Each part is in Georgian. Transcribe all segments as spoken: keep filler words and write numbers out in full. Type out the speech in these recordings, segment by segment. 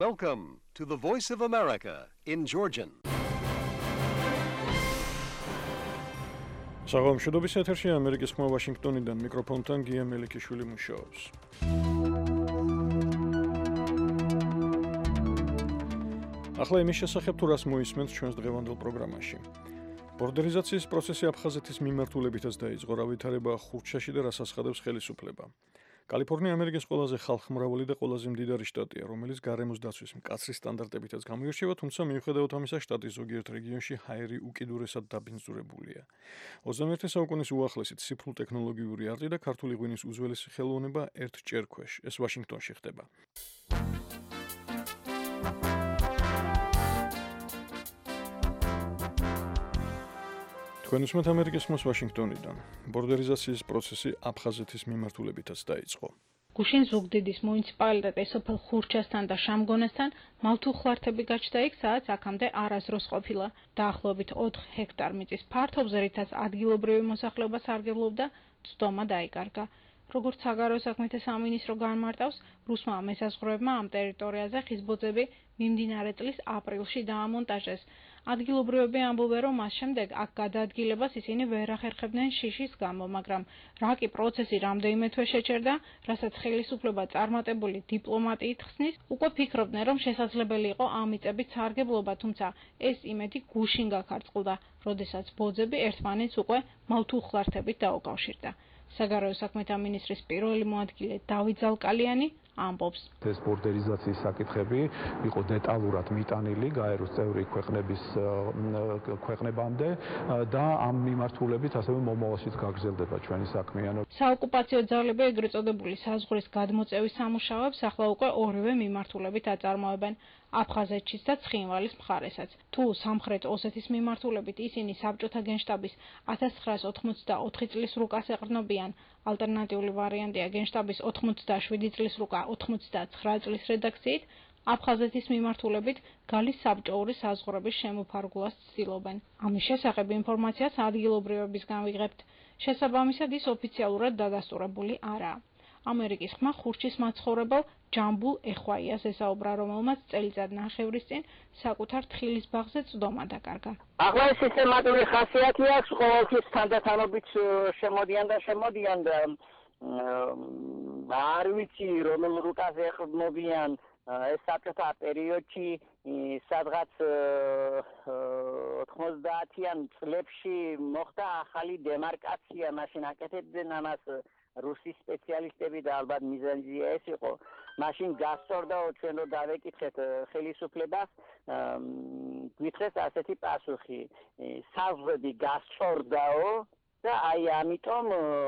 Welcome to the Voice of America in Georgian. საღამოშობების ეთერში ამერიკის ხმა ვაშინგტონიდან მიკროფონთან გია მელიქიშვილი მუშაობს. ახლა იმის შესახებ თუ რას მოისმენთ ჩვენს დღევანდელ პროგრამაში. ბორდერიზაციის პროცესი აფხაზეთის მიმართულებითაც დაიწყო, რა ვითარება ხურჩაში და რას ასხადებს ხელისუფლება. კალიფორნია ამერიკის ყველაზე ხალხმრავალი და ყველაზე მდიდარი შტატია, რომელიც გარემოს დაცვის მკაცრი სტანდარტებითაც გამოირჩევა, თუმცა მიუხედავად ამისა, შტატის ზოგიერთ რეგიონში ჰაერი უკიდურესად დაბინძურებულია. ოცდამეერთე საუკუნის უახლესი ციფრულ ტექნოლოგიური არტი და ქართული ღვინის უძველესი ხელოვნება ერთ ჭერქვეშ, ეს ვაშინგტონში ხდება. თქვენ უსმენთ ამერიკის ხმას ვაშინგტონიდან. ბორდერიზაციის პროცესი აფხაზეთის მიმართულებითაც დაიწყო. გუშინ ზუგდიდის მუნიციპალიტეტის სოფელ ხურჩასთან და შამგონასთან მავთუხლართები გაჩნდა იქ, სადაც აქამდე არასდროს ყოფილა. დაახლოებით ოთხ ჰექტარ მიწის ფართობზე, რითაც ადგილობრივი მოსახლეობა სარგებლობდა, წვდომა დაიკარგა. როგორც საგარეო საქმეთა სამინისტრო განმარტავს, რუსმა მესაზღვრეებმა ამ ტერიტორიაზე ხის ბოძები მიმდინარე წლის აპრილში დაამონტაჟეს. ადგილობრივები ამბობენ, რომ მას შემდეგ აქ გადაადგილებას ისინი ვერ ახერხებდნენ შიშის გამო, მაგრამ რა კი პროცესი რამდენიმე თვე შეჩერდა, რასაც ხელისუფლება წარმატებული დიპლომატიით ხსნის, უკვე ფიქრობდნენ, რომ შესაძლებელი იყო ამ მიწებით სარგებლობა, თუმცა ეს იმედი გუშინ გაქარწყლდა, როდესაც ბოძები ერთმანეთს უკვე მავთუხლართებით დაუკავშირდა. საგარეო საქმეთა მინისტრის პირველი მოადგილე დავით ზალკალიანი ამბობს. ეს ბორდერიზაციის საკითხები იყო დეტალურად მიტანილი გაეროს წევრი ქვეყნების ქვეყნებამდე და ამ მიმართულებით ასევე მომავალშიც გაგრძელდება ჩვენი საქმიანობა. საოკუპაციო ძალები ეგრეთ წოდებული საზღვრის გადმოწევის სამუშაოებს ახლა უკვე ორივე მიმართულებით აწარმოებენ. აფხაზეთშიც და ცხინვალის მხარესაც. თუ სამხრეთ ოსეთის მიმართულებით ისინი საბჭოთა გენშტაბის ათას ცხრაას ოთხმოცდაოთხი წლის რუკას ეყრდნობიან, ალტერნატიული ვარიანტია გენშტაბის ოთხმოცდაშვიდი წლის რუკა ოთხმოცდაცხრა წლის რედაქციით, აფხაზეთის მიმართულებით გალის საბჭოური საზღვრების შემოფარგლას ცდილობენ. ამის შესახებ ინფორმაციას ადგილობრივებისგან ვიღებთ. შესაბამისად ის ოფიციალურად დადასტურებული არაა. ამერიკის ხმა ხურჩის მაცხოვრებელ ჯამბულ ეხვაიას ესაუბრა, რომელმაც წელიწად ნახევრის წინ საკუთარ თხილის ბაღზე წვდომა დაკარგა. ახლა ეს სისტემატური ხასიათი აქვს, ყოველთვის თანდათანობით შემოდიან და შემოდიან და არ ვიცი რომელ რუკაზე ეყრდნობიან. ეს საბჭოთა პერიოდში სადღაც ოთხმოცდაათიან წლებში მოხდა ახალი დემარკაცია, მაშინ აკეთებდნენ ამას რუსის სპეციალისტები და ალბათ მიზანი ეს იყო. მაშინ გასწორდაო ჩვენ რო დავეკითხეთ ხელისუფლებას, გითხრეს ასეთი პასუხი. საზღვრები გასწორდაო და აი ამიტომ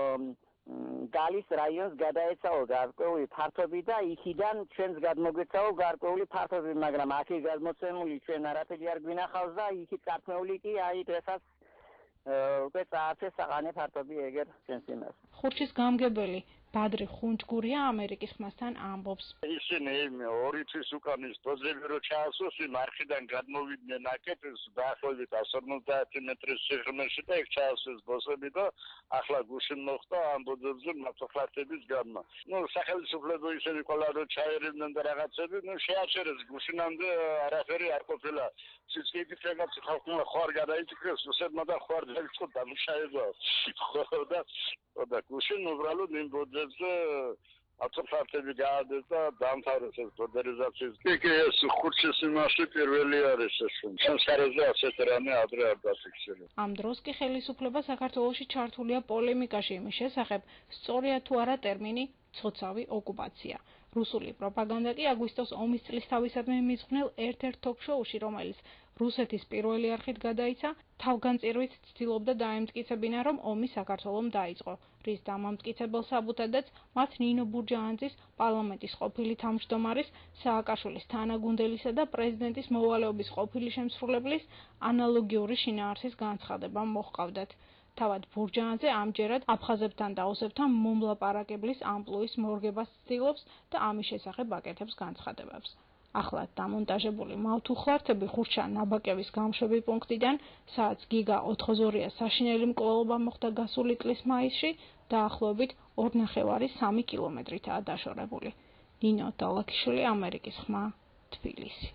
გალის რაიონს გადაეცაო გარკვეული ფართობი და იქიდან ჩვენს გადმოგვეცაო გარკვეული ფართობი, მაგრამ აქ გადმოცემული ჩვენ არაფერი არ გვინახავს და იქით გართმეული კი აი დღესაც უკვე წაართეს საყანე ფართობი ეგერ ჩვენს იმას. ხურჩის გამგებელი ბადრი ხუნჯგურია ამერიკის ხმასთან ამბობს. ისინი ორი თვის უკან ის ბოძები რო ჩაასვეს, იმ არხიდან გადმოვიდნენ აკეთეს დაახლოებით ოცდაათი მეტრის სიღრმეში და იქ ჩაასვეს ბოძები და ახლა გუშინ მოხდა ამ ბოძებზე მავთუხლართების განმა. ნუ სახელმწიფო ისინი ყველა რო ჩაერევდნენ და რაღაცები, ნუ შეაჩერეს გუშინამდე არაფერი არ ყოფილა. სიცივით რაღაც ხალხმა ხوار გადაიწეს, უსებმა და ხوار დაიწყო დამუშავება. ხო და და გუშინ უბრალოდ იმ ბოძებზე ათოფარტები გაადეს და დამთავრეს ეს ბორდერიზაციის. კი, ეს ხურჩის იმაში პირველი არის ეს. සංსარაზე ასეთ რამე ადრე არ დაფიქსირდა. ამ დროს კი ხელისუფლება საქართველოში ჩართულია პოლემიკაში იმის შესახებ, სწორია თუ არა ტერმინი ცოცავი ოკუპაცია. რუსული პროპაგანდა კი აგვისტოს ომის წლის თავისადმი მიძღვნილ ერთ-ერთ თოქ-შოუში, რომელიც რუსეთის პირველი არხით გადაიცა, თავგანწირვით ცდილობდა დაემტკიცებინა, რომ ომი საქართველომ დაიწყო, რის დამამტკიცებელ საბუთადაც მათ ნინო ბურჯაანძის, პარლამენტის ყოფილი თავმჯდომარის, სააკაშვილის თანაგუნდელისა და პრეზიდენტის მოვალეობის ყოფილი შემსრულებლის ანალოგიური შინაარსის განცხადება მოჰყავდათ. თავად ბურჯაანძე ამჯერად აფხაზებთან და ოსებთან მომლაპარაკებლის ამპლუის მორგებას ცდილობს და ამის შესახებ აკეთებს განცხადებებს. ახლა დამონტაჟებული მავთუხლართები ხურჩა ნაბაკების გამშვები პუნქტიდან, სადაც გიგა ოთხოზორია საშინელი მკვლელობა მოხდა გასული წლის მაისში, დაახლოებით ორ ნახევარი სამი კილომეტრითაა დაშორებული. ნინო დალაქიშვილი, ამერიკის ხმა, თბილისი.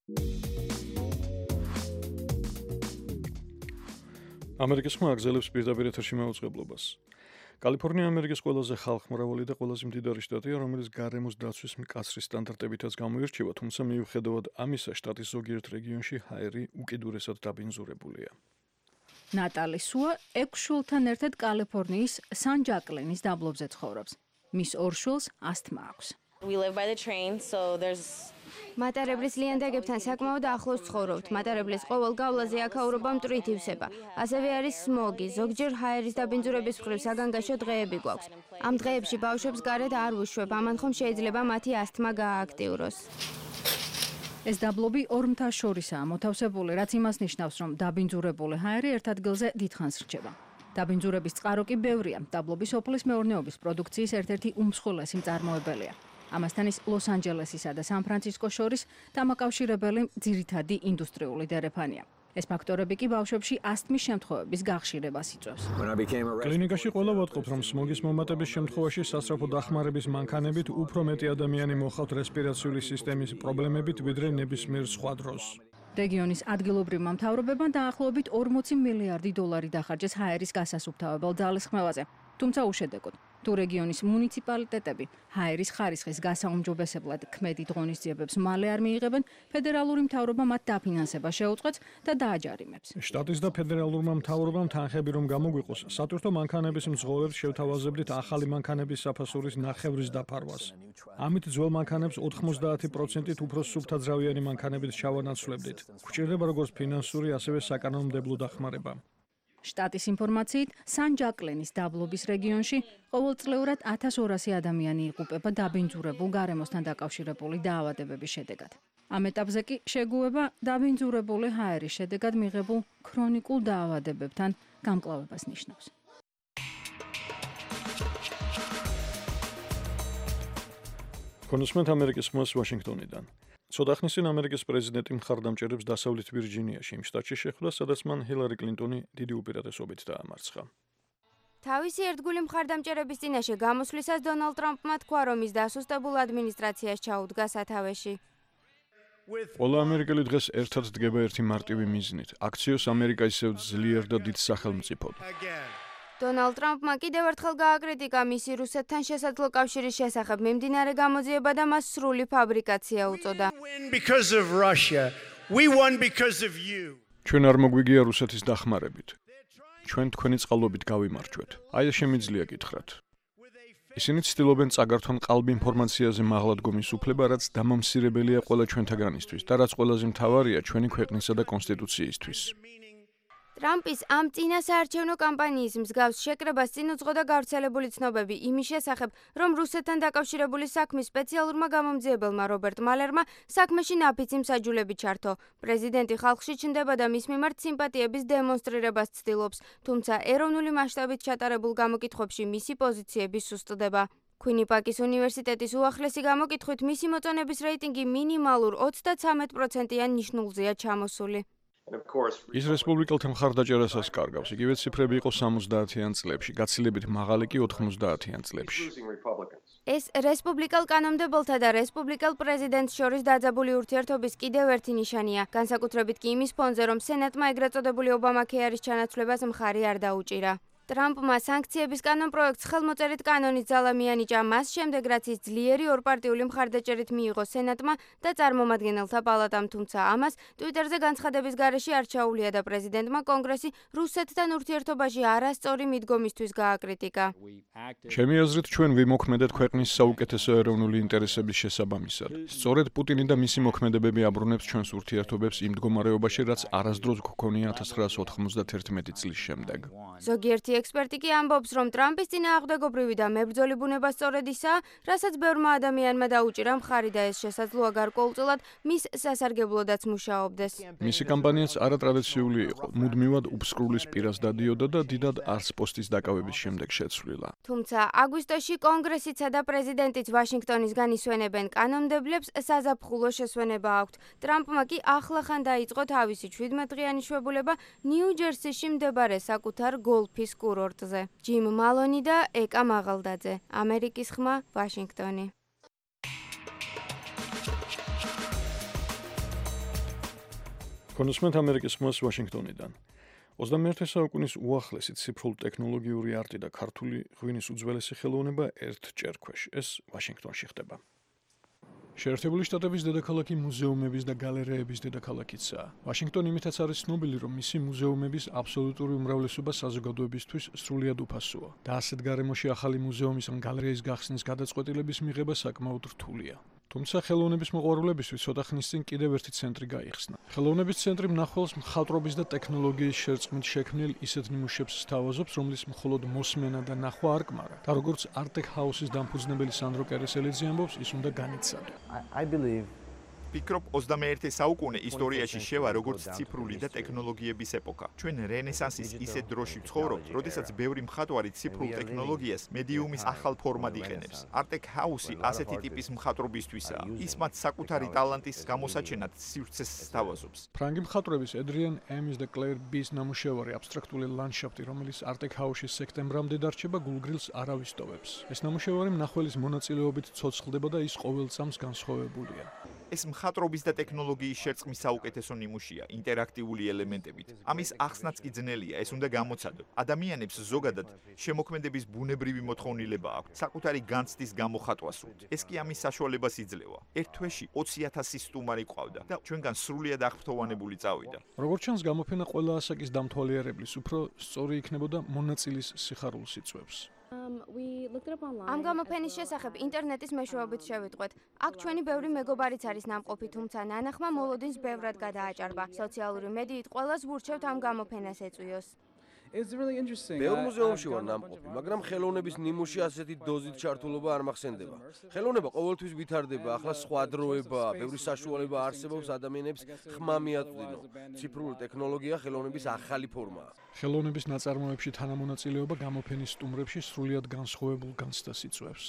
ამერიკის ხმა აგზელებს პირდაპირ ეთერში მაუწყებლობას. კალიფორნია ამერიკის ყველაზე ხალხმრავალი და ყველაზე მდიდარი შტატია, რომელიც გარემოს დაცვის მკაცრი სტანდარტებითაც გამოირჩევა, თუმცა მიუხედავად ამისა, შტატის ზოგიერთ რეგიონში ჰაერი უკიდურესად დაბინძურებულია. ნატალი სუა ექვს შვილთან ერთად კალიფორნიის სან-ჯაკლინის დაბლობზე ცხოვრობს. მის ორ შვილს ასთმა აქვს. We live by the train, so there's მატარებლის ლიანდაგებთან საკმაოდ ახლოს ცხოვრობთ. მატარებლის ყოველ გავლაზე აქაურობა მტვრით ივსება. ასევე არის სმოგი, ზოგჯერ ჰაერის დაბინძურების მხრივ საგანგაშო დღეები გვაქვს. ამ დღეებში ბავშვებს გარეთ არ ვუშვებ, ამან ხომ შეიძლება მათი ასთმა გაააქტიუროს. ეს დაბლობი ორ მთას შორისაა მოთავსებული, რაც იმას ნიშნავს, რომ დაბინძურებული ჰაერი ერთ ადგილზე დიდხანს რჩება. დაბინძურების წყარო კი ბევრია. დაბლობი სოფლის მეურნეობის პროდუქციის ერთ-ერთი უმსხვილესი მწარმოებელია. ამასთან ის ლოს-ანჯელესისა და სან-ფრანცისკოს შორის დამაკავშირებელი ძირითადი ინდუსტრიული დერეფანია. ეს ფაქტორები კი ბავშვებში ასთმის შემთხვევების გახშირებას იწვევს. კლინიკაში ყველა ვატყობთ, რომ სმოგის მომატების შემთხვევაში სასწრაფო დახმარების მანქანებით უფრო მეტი ადამიანი მოხავთ რესპირაციული სისტემის პრობლემებით, ვიდრე ნებისმიერ სხვა დროს. რეგიონის ადგილობრივმა მთავრობებმა დაახლოებით ორმოცი მილიარდი დოლარი დახარჯეს ჰაერის გასასუფთავებელ ძალისხმევაზე. თუმცა უშედეგოდ, თუ რეგიონის მუნიციპალიტეტები ჰაერის ხარისხის გასაუმჯობესებლად ქმედი ღონისძიებებს მალე არ მიიღებენ, ფედერალური მთავრობა მათ დაფინანსება შეუწყებს და დააჯარიმებს. შტატის და ფედერალურმა მთავრობამ თანხები რომ გამოგვიყოს, სატვირთო მანქანების მძღოლებს შევთავაზებდით ახალი მანქანების საფასურის ნახევრის დაფარვას. ამით ძველ მანქანებს ოთხმოცდაათი პროცენტით უფრო სუფთაძრავიანი მანქანებით ჩავანაცვლებდით. გვჭირდება როგორც ფინანსური, ასევე საკანონმდებლო დახმარება. შტატის ინფორმაციით, სან-ჯაკლინის დაბლობის რეგიონში ყოველწლიურად ათას ორასი ადამიანი იღუპება დაბინძურებულ გარემოსთან დაკავშირებული დაავადებების შედეგად. ამ ეტაპზე კი შეგუება დაბინძურებული ჰაერის შედეგად მიღებულ ქრონიკულ დაავადებებთან გამკლავებას ნიშნავს. კონსუმენტ ამერიკის ხმას ვაშინგტონიდან. ცოტა ხნის წინ ამერიკის პრეზიდენტი მხარდამჭერებს დასავლეთ ვირჯინიაში, იმ შტატში შეხვდა, სადაც მან ჰილარი კლინტონი დიდი უპირატესობით დაამარცხა. თავისი ერთგული მხარდამჭერების წინაშე გამოსვლისას დონალდ ტრამპმა თქვა, რომ ის დასუსტებულ ადმინისტრაციას ჩაუდგა სათავეში. ყველა ამერიკელი დღეს ერთად დგება ერთი მარტივი მიზნით: აქციოს ამერიკა ისევ ძლიერ და დიდ სახელმწიფოდ. დონალდ ტრამპმა კიდევ ერთხელ გააკრიტიკა მისი რუსეთთან შესაძლო კავშირის შესახებ მიმდინარე გამოძიება და მას სრული ფაბრიკაცია უწოდა. ჩვენ არ მოგვიგია რუსეთის დახმარებით. ჩვენ თქვენი წყალობით გავიმარჯვეთ. აი ეს შემიძლია გითხრათ. ისინი ცდილობენ წაგართონ ყალბ ინფორმაციაზე მაღლადგომის უფლება, რაც დამამსირებელია ყველა ჩვენთაგანისთვის და რაც ყველაზე მთავარია ჩვენი ქვეყნისა და კონსტიტუციისთვის. ტრამპის ამ წინა საარჩევნო კამპანიის მსგავს შეკრებას წინ უძღოდა გავრცელებული ცნობები იმის შესახებ, რომ რუსეთთან დაკავშირებული საქმის სპეციალურმა გამომძიებელმა რობერტ მალერმა საქმეში ნაფიცი მსაჯულები ჩართო. პრეზიდენტი ხალხში ჩნდება და მის მიმართ სიმპათიების დემონსტრირებას ცდილობს, თუმცა ეროვნული მასშტაბით ჩატარებულ გამოკითხვებში მისი პოზიციები სუსტდება. Quinnipiacის უნივერსიტეტის უახლესი გამოკითხვით მისი მოწონების რეიტინგი მინიმალურ ოცდაცამეტ პროცენტიან ნიშნულზეა ჩამოსული. ის რესპუბლიკელთა მხარდაჭერასაც კარგავს, იგივე ციფრები იყო სამოცდაათიან წლებში, გაცილებით მაღალი კი ოთხმოცდაათიან წლებში. ეს რესპუბლიკელ კანონმდებელთა და რესპუბლიკელ პრეზიდენტს შორის დაძაბული ურთიერთობის კიდევ ერთი ნიშანია, განსაკუთრებით კი იმის ფონზე, რომ სენატმა ეგრეთ წოდებული ობამაქეარის ჩანაცვლებას მხარი არ დაუჭირა. ტრამპმა სანქციების კანონპროექტს ხელმოწერით კანონის ძალა მიანიჭა მას შემდეგ, რაც ის ძლიერი ორპარტიული მხარდაჭერით მიიღო სენატმა და წარმომადგენელთა პალატამ, თუმცა ამას ტვიტერზე განცხადების გარეშე არ ჩაუვლია და პრეზიდენტმა კონგრესი რუსეთთან ურთიერთობაში არასწორი მიდგომისთვის გააკრიტიკა. ჩემი აზრით, ჩვენ ვიმოქმედეთ ქვეყნის საუკეთესო ეროვნული ინტერესების შესაბამისად. სწორედ პუტინი და მისი მოქმედებები აბრუნებს ჩვენს ურთიერთობებს იმ მდგომარეობაში, რაც არასდროს გქონია ათას ცხრაას ოთხმოცდაათი წლის შემდეგ. ზოგიერთი ექსპერტი კი ამბობს, რომ ტრამპის წინააღმდეგობრივი და მებრძოლი ბუნება სწორედ ისაა, რასაც ბევრმა ადამიანმა დაუჭირა მხარი და ეს შესაძლოა გარკვეულწილად მის სასარგებლოდაც მუშაობდეს. მისი კამპანიაც არატრადიციული იყო, მუდმივად უფსკრულის პირას დადიოდა და დიდად არც პოსტის დაკავების შემდეგ შეცვლილა. თუმცა აგვისტოში კონგრესიცა და პრეზიდენტიც ვაშინგტონისგან ისვენებენ კანონმდებლებს საზაფხულო შესვენება აქვთ. ტრამპმა კი ახლახან დაიწყო თავისი შვიდმეტღიანი შვებულება ნიუ-ჯერსიში მდებარე საკუთარ გოლფის კურორტზე. ჯიმ მალონი და ეკა მაღალდაძე, ამერიკის ხმა, ვაშინგტონი. კონსმენტ ამერიკის ხმას ვაშინგტონიდან. ოცდამეერთე საუკუნის უახლესი ციფრული ტექნოლოგიური არტი და ქართული ღვინის უძველესი ხელოვნება ერთ ჭერქვეშ. ეს ვაშინგტონში ხდება. შეერთებული შტატების დედაქალაქი მუზეუმების და გალერეების დედაქალაქიცაა. ვაშინგტონი იმითაც არის ცნობილი, რომ მისი მუზეუმების აბსოლუტური უმრავლესობა საზოგადოებისთვის სრულიად უფასოა და ასეთ გარემოში ახალი მუზეუმის ან გალერეის გახსნის გადაწყვეტილების მიღება საკმაოდ რთულია. თუმცა ხელოვნების მოყვარულებისთვის ცოტა ხნის წინ კიდევ ერთი ცენტრი გაიხსნა. ხელოვნების ცენტრი მნახველს მხატვრობის და ტექნოლოგიის შერწყმით შექმნილ ისეთ ნიმუშებს სთავაზობს, რომლის მხოლოდ მოსმენა და ნახვა არ კმარა. და როგორც არტეკ ჰაუსის დამფუძნებელი სანდრო კერესელიძე ამბობს, ის უნდა განიცადო. I believe ფიქრობ ოცდამეერთე საუკუნე ისტორიაში შევა როგორც ციფრული და ტექნოლოგიების ეპოქა. ჩვენ რენესანსის ისეთ დროში ვცხოვრობთ, როდესაც ბევრი მხატვარი ციფრულ ტექნოლოგიას მედიუმის ახალ ფორმად იყენებს. არტეკ ჰაუსი ასეთი ტიპის მხატვრობისთვისაა. ის მათ საკუთარი ტალანტის გამოსაჩენად სივრცეს სთავაზობს. ფრანგი მხატვრების Adrian Ames და Claire B-ის ნამუშევარი აბსტრაქტული ლანდშაფტი, რომელიც არტეკ ჰაუსში სექტემბრამდე დარჩება, გულგრილს არ ავისტოვებს. ეს ნამუშევარი მნახველის მონაწილეობით ცოცხლდება და ის ყოველ წამს განსხვავებულია. ეს მხატვრობის და ტექნოლოგიის შერწყმის საუკეთესო ნიმუშია, ინტერაქტიული ელემენტებით. ამის ახსნაც კი ძნელია, ეს უნდა გამოცადო. ადამიანებს ზოგადად შემოქმედების ბუნებრივი მოთხოვნილება აქვთ, საკუთარი განცდის გამოხატვა სურთ. ეს კი ამის საშუალებას იძლევა. ერთ თვეში ოცი ათასი სტუმარი ყავდა და ჩვენგან სრულიად აღფრთოვანებული წავიდა. როგორც ჩანს, გამოფენა ყველა ასაკის დამთვალიერებლის უფრო სწორი იქნებოდა მონაწილის სიხარულს იწვევს. ამ გამოფენის შესახებ ინტერნეტის მეშვეობით შევიტყვეთ. აქ ჩვენი ბევრი მეგობარიც არის ნამყოფი, თუმცა ნანახმა მოლოდინს ბევრად გადააჭარბა. სოციალური მედიით ყველას ვურჩევთ ამ გამოფენას ეწვიოს. ბევრ მუზეუმში ვარ ნამყოფი, მაგრამ ხელოვნების ნიმუში ასეთი დოზით ჩართულობა არ მახსენდება. ხელოვნება ყოველთვის ვითარდება, ახლა სხვა დროებაა, ბევრი საშუალება არსებობს ადამიანებს ხმა მიაწვდინო. ციფრული ტექნოლოგია ხელოვნების ახალი ფორმაა. ხელოვნების ნაწარმოებში თანამონაწილეობა გამოფენის სტუმრებში სრულიად განსხვავებულ განცდას იწვევს.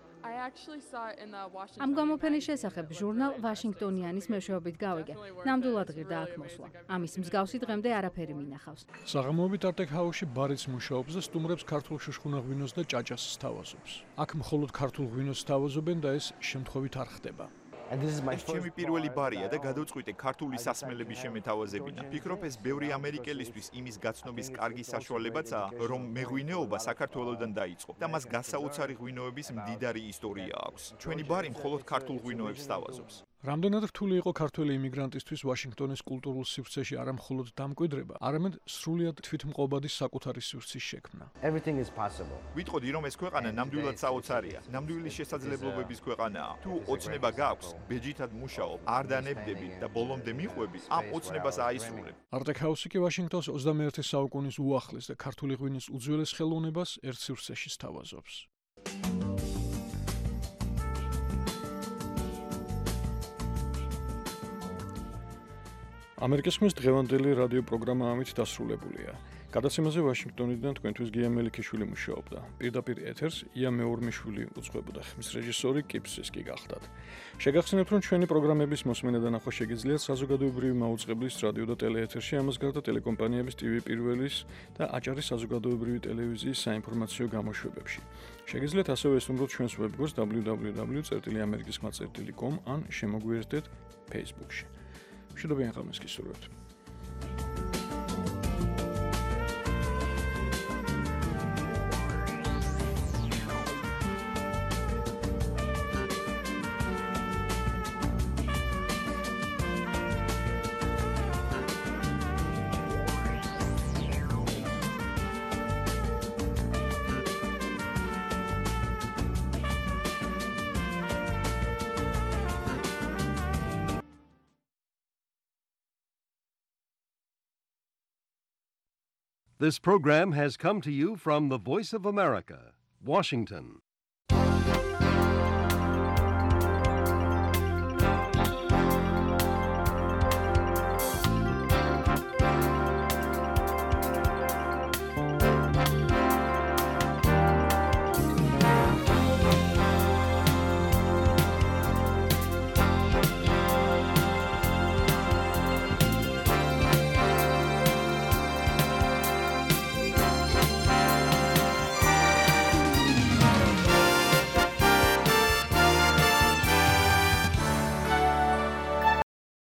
ამ გამოფენის შესახებ ჟურნალ ვაშინგტონიანის მეშვეობით გავიგე. ნამდვილად ღირდა აქ მოსვლა. ამის მსგავსი დღემდე არაფერი მინახავს. საღამოობით არტეკ ჰაუსში ბარიც მუშაობს და სტუმრებს ქართულ შუშხუნა ღვინოს და ჭაჭას სთავაზობს. აქ მხოლოდ ქართულ ღვინოს სთავაზობენ და ეს შემთხვევით არ ხდება. ეს ჩემი პირველი ბარია და გადავწყვიტე ქართული სასმელების შემეთავაზებინა. ფიქრობ, ეს ბევრი ამერიკელისთვის იმის გაცნობის კარგი საშუალებაცაა, რომ მეღვინეობა საქართველოსდან დაიწყო და მას გასაოცარი ღვინოების მდიდარი ისტორია აქვს. ჩვენი ბარი მხოლოდ ქართულ ღვინოებს სთავაზობს. რამდენად რთული იყო ქართველი იმიგრანტისთვის ვაშინგტონის კულტურულ სივრცეში არა მხოლოდ დამკვიდრება, არამედ სრულიად თვითმყოფადი საკუთარი სივრცის შექმნა. ვიტყოდი, რომ ეს ქვეყანა ნამდვილად საოცარია, ნამდვილი შესაძლებლობების ქვეყანაა. თუ ოცნება გაქვს, ბეჯითად მუშაობ, არ დანებდები და ბოლომდე მიყვები, ამ ოცნებას აისრულებ. არტეკ ჰაუსი კი ვაშინგტონს ოცდამეერთე საუკუნის უახლეს და ქართული ღვინის უძველეს ხელოვნებას ერთ სივრცეში სთავაზობს. ამერიკის ხმის დღევანდელი რადიო პროგრამა ამით დასრულებულია. გადაცემაზე ვაშინგტონიდან თქვენთვის გია მელიქიშვილი მუშაობდა. პირდაპირ ეთერს ია მეორმიშვილი უძღვებოდა. ხმის რეჟისორი კიპსისკი გახდათ. შეგახსენებთ, რომ ჩვენი პროგრამების მოსმენა და ნახვა შეგიძლიათ საზოგადოებრივი მაუწყებლის რადიო და ტელეეთერში, ამას გარდა ტელეკომპანიების ტივი პირველის და აჭარის საზოგადოებრივი ტელევიზიის საინფორმაციო გამოშვებებში. შეგიძლიათ ასევე ესტუმროთ ჩვენს ვებგვერდს დაბლიუ დაბლიუ დაბლიუ წერტილი ამერიკის ხმა წერტილი კომ ან შემოგვიერთდეთ Facebook-ში. მშვიდობიან ღამეს გისურვებთ. This program has come to you from the Voice of America, Washington.